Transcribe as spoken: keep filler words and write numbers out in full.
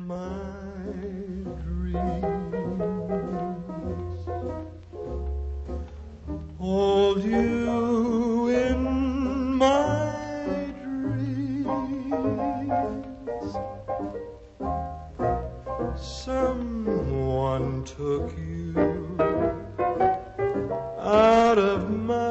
my dreams. Hold you in my dreams. Someone took you out of my